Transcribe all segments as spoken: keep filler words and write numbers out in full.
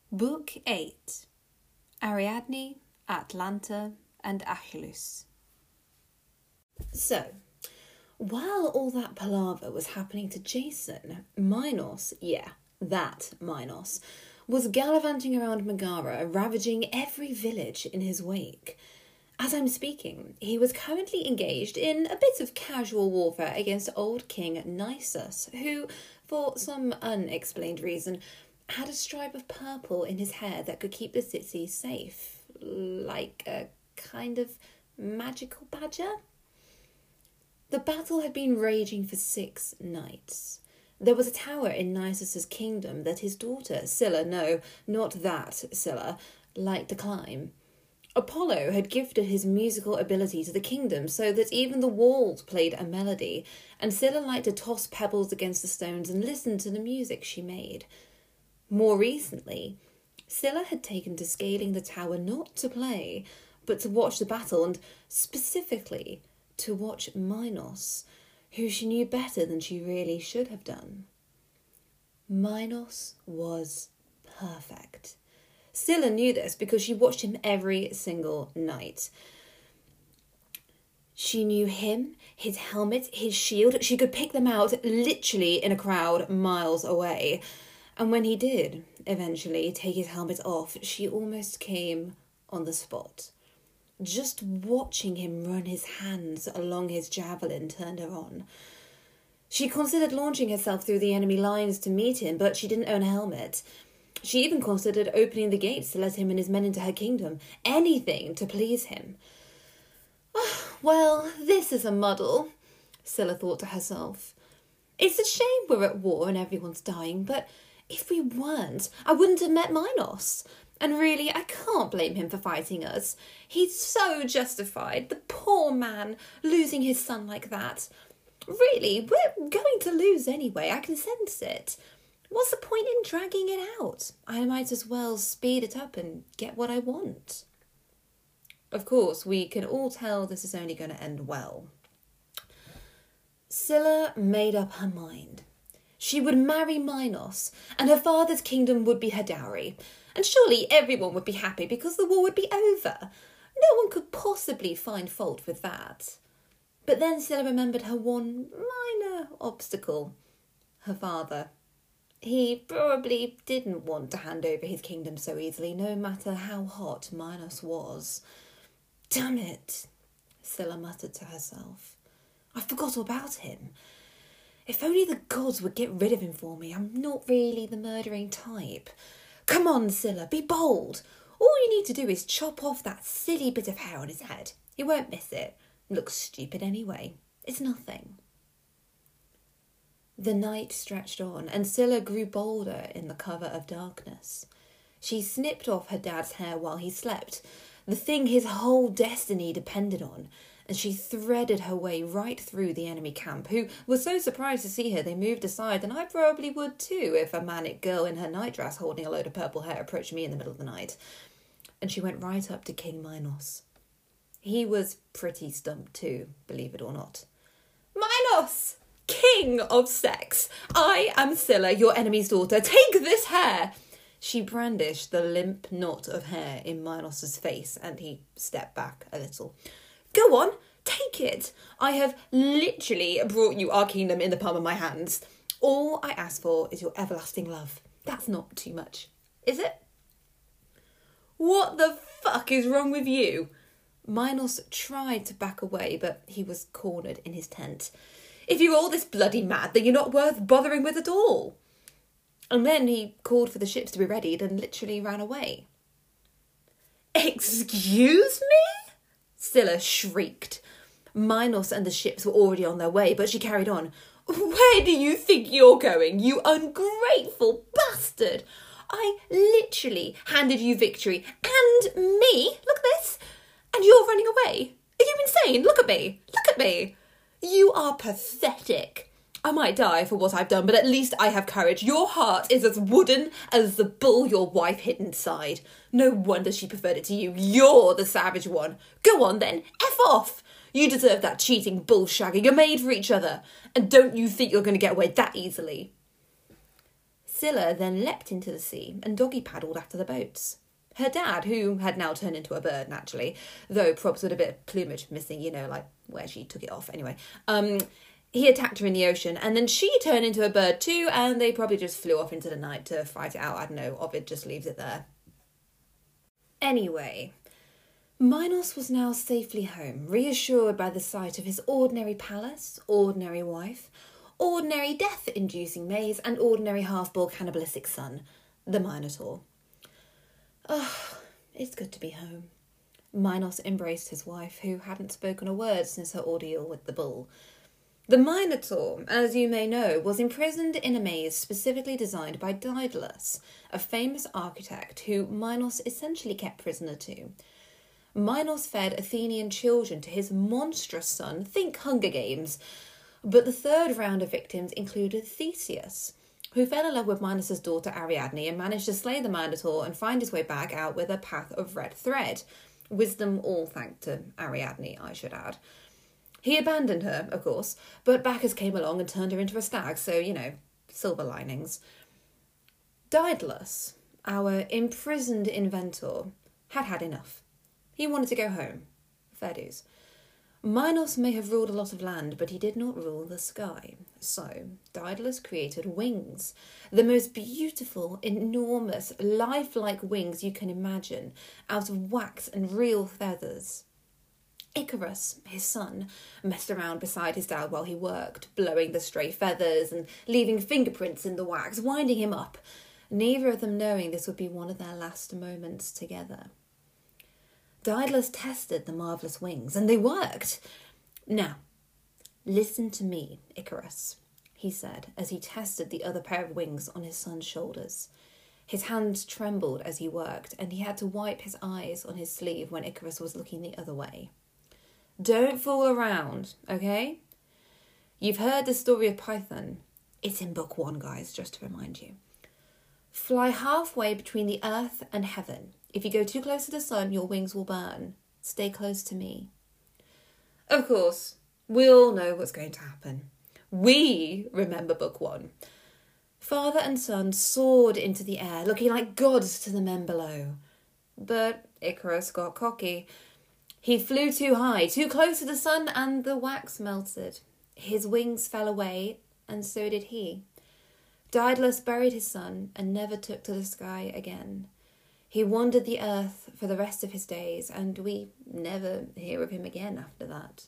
Book eight. Ariadne, Atalanta, and Achilles. So, while all that palaver was happening to Jason, Minos, yeah, that Minos, was gallivanting around Megara, ravaging every village in his wake. As I'm speaking, he was currently engaged in a bit of casual warfare against old King Nisus, who, for some unexplained reason, had a stripe of purple in his hair that could keep the city safe, like a kind of magical badger. The battle had been raging for six nights. There was a tower in Nisus's kingdom that his daughter, Scylla, no, not that Scylla, liked to climb. Apollo had gifted his musical ability to the kingdom so that even the walls played a melody, and Scylla liked to toss pebbles against the stones and listen to the music she made. More recently, Scylla had taken to scaling the tower not to play, but to watch the battle, and specifically to watch Minos, who she knew better than she really should have done. Minos was perfect. Scylla knew this because she watched him every single night. She knew him, his helmet, his shield. She could pick them out literally in a crowd miles away. And when he did eventually take his helmet off, she almost came on the spot. Just watching him run his hands along his javelin turned her on. She considered launching herself through the enemy lines to meet him, but she didn't own a helmet. She even considered opening the gates to let him and his men into her kingdom. Anything to please him. Oh, well, this is a muddle, Scylla thought to herself. It's a shame we're at war and everyone's dying, but if we weren't, I wouldn't have met Minos. And really, I can't blame him for fighting us. He's so justified, the poor man, losing his son like that. Really, we're going to lose anyway, I can sense it. What's the point in dragging it out? I might as well speed it up and get what I want. Of course, we can all tell this is only going to end well. Scylla made up her mind. She would marry Minos, and her father's kingdom would be her dowry. And surely everyone would be happy because the war would be over. No one could possibly find fault with that. But then Scylla remembered her one minor obstacle. Her father. He probably didn't want to hand over his kingdom so easily, no matter how hot Minos was. Damn it, Scylla muttered to herself. I forgot all about him. If only the gods would get rid of him for me. I'm not really the murdering type. Come on, Scylla, be bold. All you need to do is chop off that silly bit of hair on his head. He won't miss it. Looks stupid anyway. It's nothing. The night stretched on, and Scylla grew bolder in the cover of darkness. She snipped off her dad's hair while he slept, the thing his whole destiny depended on, and she threaded her way right through the enemy camp, who were so surprised to see her they moved aside, and I probably would too if a manic girl in her nightdress holding a load of purple hair approached me in the middle of the night. And she went right up to King Minos. He was pretty stumped too, believe it or not. Minos! King of sex! I am Scylla, your enemy's daughter. Take this hair! She brandished the limp knot of hair in Minos's face, and he stepped back a little. Go on, take it. I have literally brought you our kingdom in the palm of my hands. All I ask for is your everlasting love. That's not too much, is it? What the fuck is wrong with you? Minos tried to back away, but he was cornered in his tent. If you're all this bloody mad, then you're not worth bothering with at all. And then he called for the ships to be readied and literally ran away. Excuse me? Scylla shrieked. Minos and the ships were already on their way, but she carried on. Where do you think you're going, you ungrateful bastard? I literally handed you victory and me. Look at this. And you're running away. Are you insane? Look at me. Look at me. You are pathetic. I might die for what I've done, but at least I have courage. Your heart is as wooden as the bull your wife hid inside. No wonder she preferred it to you. You're the savage one. Go on then, F off. You deserve that cheating bullshagger. You're made for each other. And don't you think you're going to get away that easily? Scylla then leapt into the sea and doggy paddled after the boats. Her dad, who had now turned into a bird naturally, though props with a bit of plumage missing, you know, like where she took it off anyway, um, he attacked her in the ocean, and then she turned into a bird too, and they probably just flew off into the night to fight it out. I don't know, Ovid just leaves it there. Anyway, Minos was now safely home, reassured by the sight of his ordinary palace, ordinary wife, ordinary death-inducing maze, and ordinary half-bull cannibalistic son, the Minotaur. Oh, it's good to be home. Minos embraced his wife, who hadn't spoken a word since her ordeal with the bull. The Minotaur, as you may know, was imprisoned in a maze specifically designed by Daedalus, a famous architect who Minos essentially kept prisoner to. Minos fed Athenian children to his monstrous son, think Hunger Games, but the third round of victims included Theseus, who fell in love with Minos' daughter Ariadne and managed to slay the Minotaur and find his way back out with a path of red thread. Wisdom all thanks to Ariadne, I should add. He abandoned her, of course, but Bacchus came along and turned her into a stag, so, you know, silver linings. Daedalus, our imprisoned inventor, had had enough. He wanted to go home. Fair dues. Minos may have ruled a lot of land, but he did not rule the sky. So, Daedalus created wings. The most beautiful, enormous, lifelike wings you can imagine, out of wax and real feathers. Icarus, his son, messed around beside his dad while he worked, blowing the stray feathers and leaving fingerprints in the wax, winding him up, neither of them knowing this would be one of their last moments together. Daedalus tested the marvellous wings, and they worked. Now, listen to me, Icarus, he said, as he tested the other pair of wings on his son's shoulders. His hands trembled as he worked, and he had to wipe his eyes on his sleeve when Icarus was looking the other way. Don't fool around, okay? You've heard the story of Python. It's in book one, guys, just to remind you. Fly halfway between the earth and heaven. If you go too close to the sun, your wings will burn. Stay close to me. Of course, we all know what's going to happen. We remember book one. Father and son soared into the air, looking like gods to the men below. But Icarus got cocky. He flew too high, too close to the sun, and the wax melted. His wings fell away, and so did he. Daedalus buried his son and never took to the sky again. He wandered the earth for the rest of his days, and we never hear of him again after that.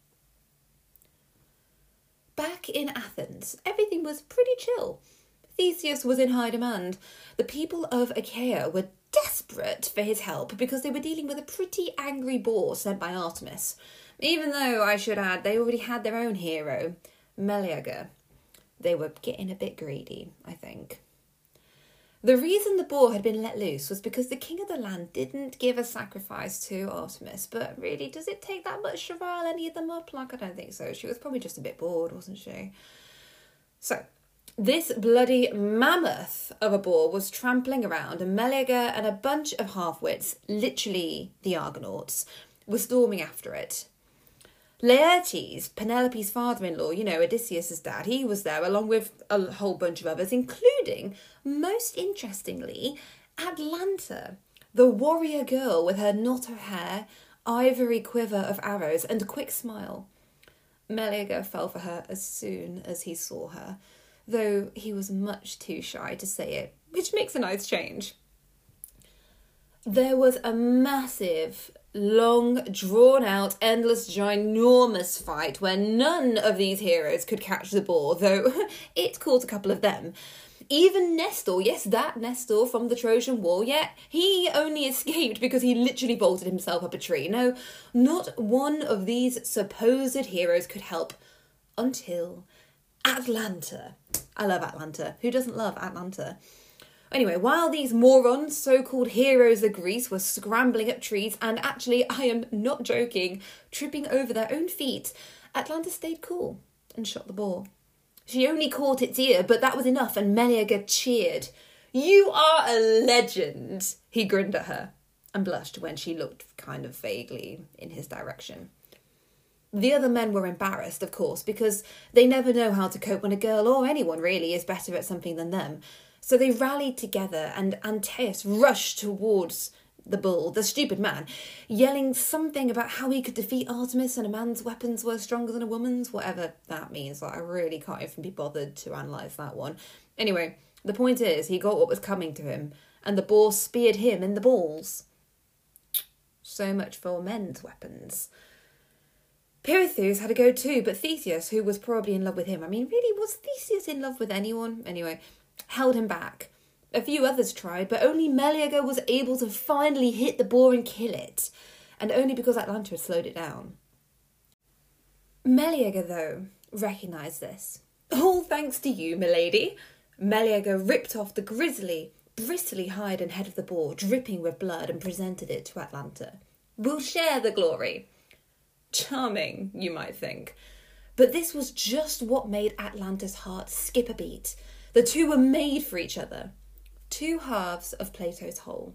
Back in Athens, everything was pretty chill. Theseus was in high demand. The people of Achaia were desperate for his help because they were dealing with a pretty angry boar sent by Artemis, even though, I should add, they already had their own hero, Meleager. They were getting a bit greedy, I think. The reason the boar had been let loose was because the king of the land didn't give a sacrifice to Artemis, but really, does it take that much to rile any of them up? Like, I don't think so. She was probably just a bit bored, wasn't she? So, this bloody mammoth of a boar was trampling around, and Meleager and a bunch of half-wits, literally the Argonauts, were storming after it. Laertes, Penelope's father-in-law, you know, Odysseus' dad, he was there along with a whole bunch of others, including, most interestingly, Atalanta, the warrior girl with her knot of hair, ivory quiver of arrows, and a quick smile. Meleager fell for her as soon as he saw her, though he was much too shy to say it, which makes a nice change. There was a massive, long, drawn-out, endless, ginormous fight where none of these heroes could catch the boar, though it caught a couple of them. Even Nestor, yes, that Nestor from the Trojan War, yeah, he only escaped because he literally bolted himself up a tree. No, not one of these supposed heroes could help until Atalanta. I love Atalanta. Who doesn't love Atalanta? Anyway, while these morons, so-called heroes of Greece, were scrambling up trees and actually, I am not joking, tripping over their own feet, Atalanta stayed cool and shot the boar. She only caught its ear, but that was enough, and Meleager cheered. "You are a legend," he grinned at her, and blushed when she looked kind of vaguely in his direction. The other men were embarrassed, of course, because they never know how to cope when a girl, or anyone really, is better at something than them. So they rallied together and Antaeus rushed towards the bull, the stupid man, yelling something about how he could defeat Artemis and a man's weapons were stronger than a woman's, whatever that means. Like, I really can't even be bothered to analyse that one. Anyway, the point is, he got what was coming to him, and the boar speared him in the balls. So much for men's weapons. Pirithous had a go too, but Theseus, who was probably in love with him, I mean, really, was Theseus in love with anyone? Anyway, held him back. A few others tried, but only Meleager was able to finally hit the boar and kill it, and only because Atalanta had slowed it down. Meleager, though, recognised this. All thanks to you, milady. Meleager ripped off the grisly, bristly hide and head of the boar, dripping with blood, and presented it to Atalanta. We'll share the glory. Charming, you might think. But this was just what made Atalanta's heart skip a beat. The two were made for each other. Two halves of Plato's whole.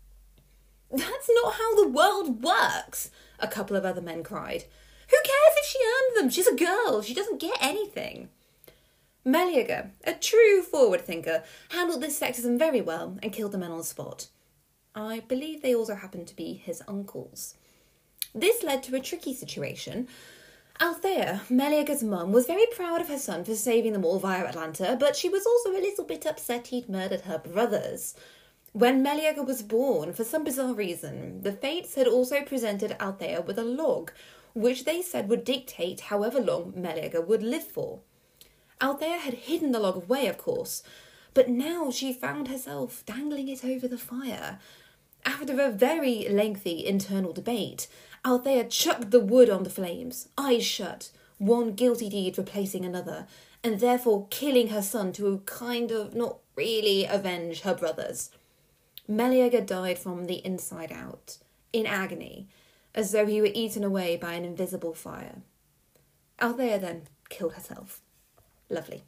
That's not how the world works, a couple of other men cried. Who cares if she earned them? She's a girl. She doesn't get anything. Meleager, a true forward thinker, handled this sexism very well and killed the men on the spot. I believe they also happened to be his uncles. This led to a tricky situation. Althea, Meleager's mum, was very proud of her son for saving them all via Atalanta, but she was also a little bit upset he'd murdered her brothers. When Meleager was born, for some bizarre reason, the Fates had also presented Althea with a log, which they said would dictate however long Meleager would live for. Althea had hidden the log away, of course, but now she found herself dangling it over the fire. After a very lengthy internal debate, Althea chucked the wood on the flames, eyes shut, one guilty deed replacing another, and therefore killing her son to kind of not really avenge her brothers. Meleager died from the inside out, in agony, as though he were eaten away by an invisible fire. Althea then killed herself. Lovely.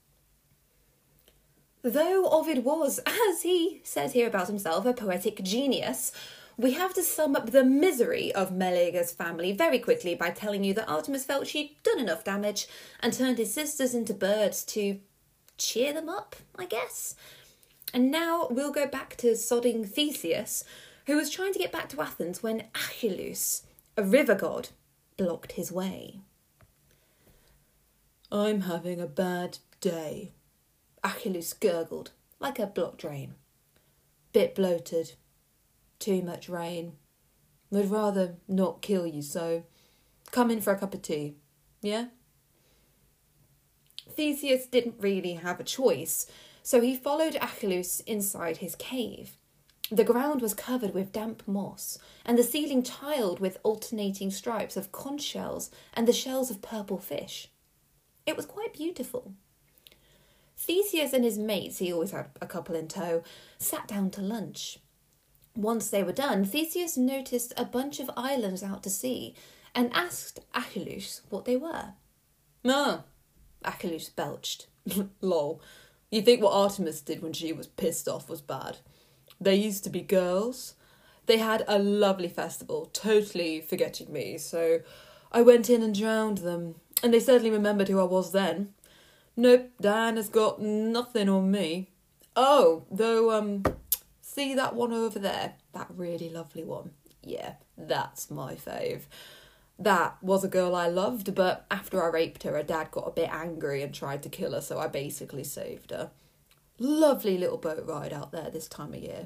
Though Ovid was, as he says here about himself, a poetic genius, we have to sum up the misery of Meleager's family very quickly by telling you that Artemis felt she'd done enough damage and turned his sisters into birds to cheer them up, I guess. And now we'll go back to sodding Theseus, who was trying to get back to Athens when Achilles, a river god, blocked his way. I'm having a bad day, Achilles gurgled, like a blocked drain. Bit bloated. Too much rain. Would rather not kill you, so come in for a cup of tea, yeah? Theseus didn't really have a choice, so he followed Achilles inside his cave. The ground was covered with damp moss, and the ceiling tiled with alternating stripes of conch shells and the shells of purple fish. It was quite beautiful. Theseus and his mates, he always had a couple in tow, sat down to lunch. Once they were done, Theseus noticed a bunch of islands out to sea and asked Achilles what they were. Ah, Achilles belched. Lol. You think what Artemis did when she was pissed off was bad? They used to be girls. They had a lovely festival, totally forgetting me, so I went in and drowned them, and they certainly remembered who I was then. Nope, Diana's got nothing on me. Oh, though, um, see that one over there? That really lovely one. Yeah, that's my fave. That was a girl I loved, but after I raped her, her dad got a bit angry and tried to kill her, so I basically saved her. Lovely little boat ride out there this time of year.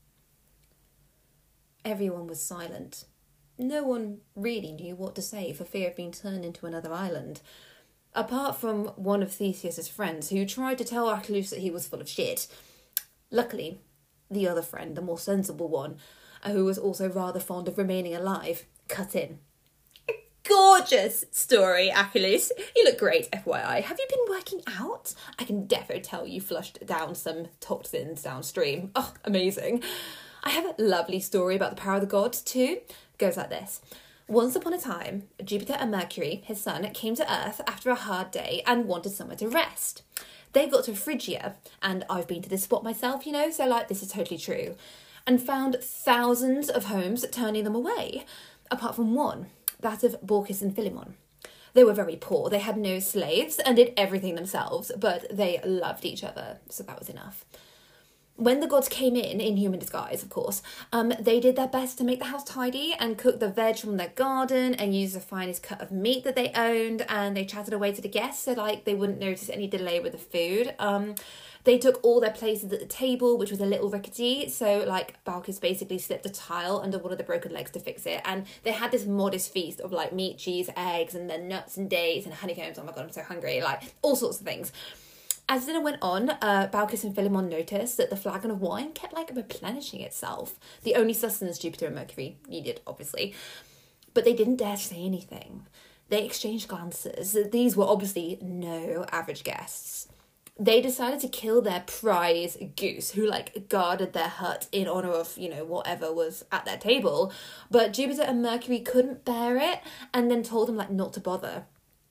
Everyone was silent. No one really knew what to say for fear of being turned into another island. Apart from one of Theseus's friends who tried to tell Achilles that he was full of shit. Luckily, the other friend, the more sensible one, who was also rather fond of remaining alive, cut in. Gorgeous story, Achilles. You look great, F Y I. Have you been working out? I can defo tell you flushed down some toxins downstream. Oh, amazing. I have a lovely story about the power of the gods too. It goes like this. Once upon a time, Jupiter and Mercury, his son, came to Earth after a hard day and wanted somewhere to rest. They got to Phrygia, and I've been to this spot myself, you know, so like this is totally true, and found thousands of homes turning them away, apart from one, that of Baucis and Philemon. They were very poor. They had no slaves and did everything themselves, but they loved each other, so that was enough. When the gods came in, in human disguise, of course, um, they did their best to make the house tidy and cook the veg from their garden and use the finest cut of meat that they owned, and they chatted away to the guests so, like, they wouldn't notice any delay with the food. Um, they took all their places at the table, which was a little rickety, so, like, Balkis basically slipped a tile under one of the broken legs to fix it, and they had this modest feast of, like, meat, cheese, eggs, and then nuts and dates and honeycombs. Oh my god, I'm so hungry. Like, all sorts of things. As dinner went on, uh, Balkis and Philemon noticed that the flagon of wine kept, like, replenishing itself. The only sustenance Jupiter and Mercury needed, obviously. But they didn't dare say anything. They exchanged glances. These were obviously no average guests. They decided to kill their prize goose, who, like, guarded their hut in honour of, you know, whatever was at their table. But Jupiter and Mercury couldn't bear it and then told them, like, not to bother.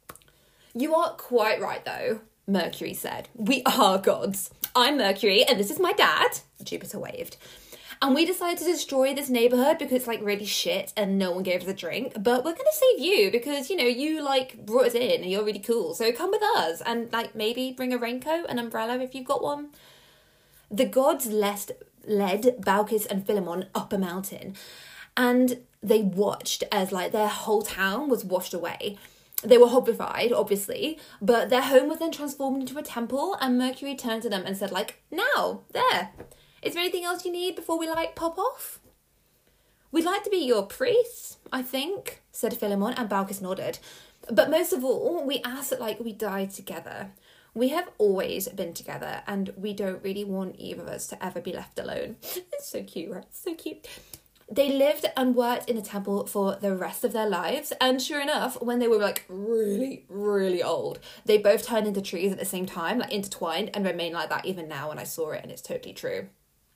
"You are quite right, though," Mercury said. "We are gods. I'm Mercury and this is my dad." Jupiter waved. "And we decided to destroy this neighbourhood because it's, like, really shit and no one gave us a drink. But we're going to save you because, you know, you, like, brought us in and you're really cool. So come with us and, like, maybe bring a raincoat, an umbrella if you've got one." The gods led, led Balkis and Philemon up a mountain, and they watched as, like, their whole town was washed away. They were horrified, obviously, but their home was then transformed into a temple, and Mercury turned to them and said, like, "Now, there. Is there anything else you need before we, like, pop off?" "We'd like to be your priests, I think," said Philemon, and Balkis nodded. "But most of all, we ask that, like, we die together. We have always been together, and we don't really want either of us to ever be left alone." It's so cute, right? So cute. They lived and worked in the temple for the rest of their lives, and sure enough, when they were, like, really, really old, they both turned into trees at the same time, like, intertwined, and remain like that even now when I saw it, and it's totally true.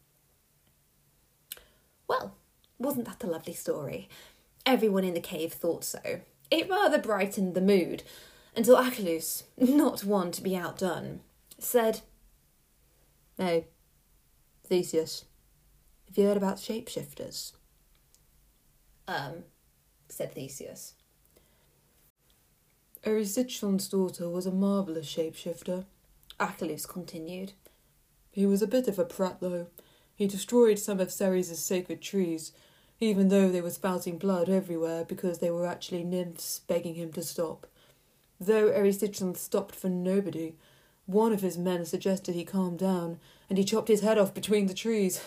Well, wasn't that a lovely story? Everyone in the cave thought so. It rather brightened the mood, until Achelous, not one to be outdone, said, "Hey, Theseus, have you heard about shapeshifters?" Um, said Theseus. "Erysichthon's daughter was a marvellous shapeshifter," Achelous continued. "He was a bit of a prat, though. He destroyed some of Ceres' sacred trees, even though they were spouting blood everywhere because they were actually nymphs begging him to stop. Though Erysichthon stopped for nobody, one of his men suggested he calm down, and he chopped his head off between the trees.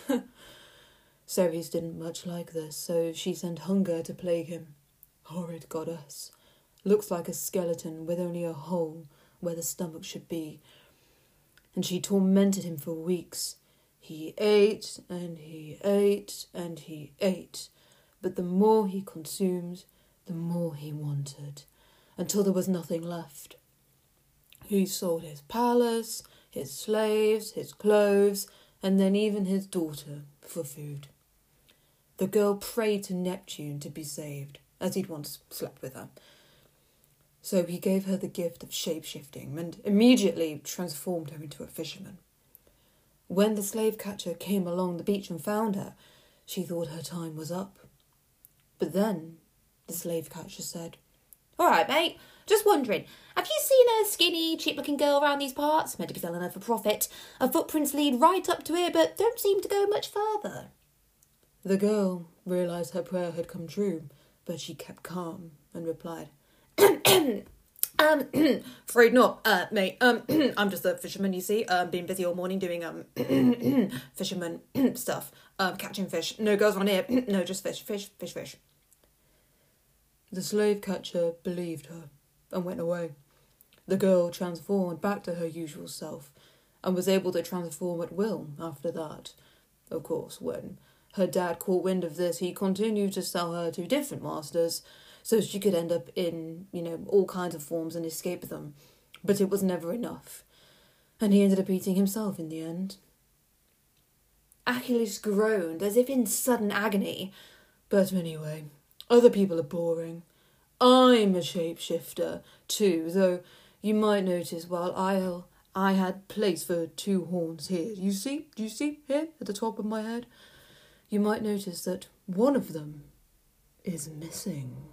Ceres didn't much like this, so she sent Hunger to plague him. Horrid goddess. Looks like a skeleton with only a hole where the stomach should be. And she tormented him for weeks. He ate, and he ate, and he ate. But the more he consumed, the more he wanted, until there was nothing left. He sold his palace, his slaves, his clothes, and then even his daughter for food. The girl prayed to Neptune to be saved, as he'd once slept with her. So he gave her the gift of shape-shifting and immediately transformed her into a fisherman. When the slave catcher came along the beach and found her, she thought her time was up. But then the slave catcher said, "All right, mate, just wondering, have you seen a skinny, cheap-looking girl around these parts? Meant to be selling her for profit. Her footprints lead right up to here, but don't seem to go much further." The girl realised her prayer had come true, but she kept calm and replied, um, afraid not, uh, mate. Um, I'm just a fisherman, you see. Um, been busy all morning doing, um, fisherman stuff. Um, catching fish. No girls on here. No, just fish, fish, fish, fish. The slave catcher believed her and went away. The girl transformed back to her usual self and was able to transform at will after that. Of course, when her dad caught wind of this, he continued to sell her to different masters so she could end up in, you know, all kinds of forms and escape them. But it was never enough, and he ended up eating himself in the end. Achelous groaned as if in sudden agony. But anyway, other people are boring. I'm a shapeshifter too, though you might notice while I I had place for two horns here. You see? Do you see here at the top of my head? You might notice that one of them is missing.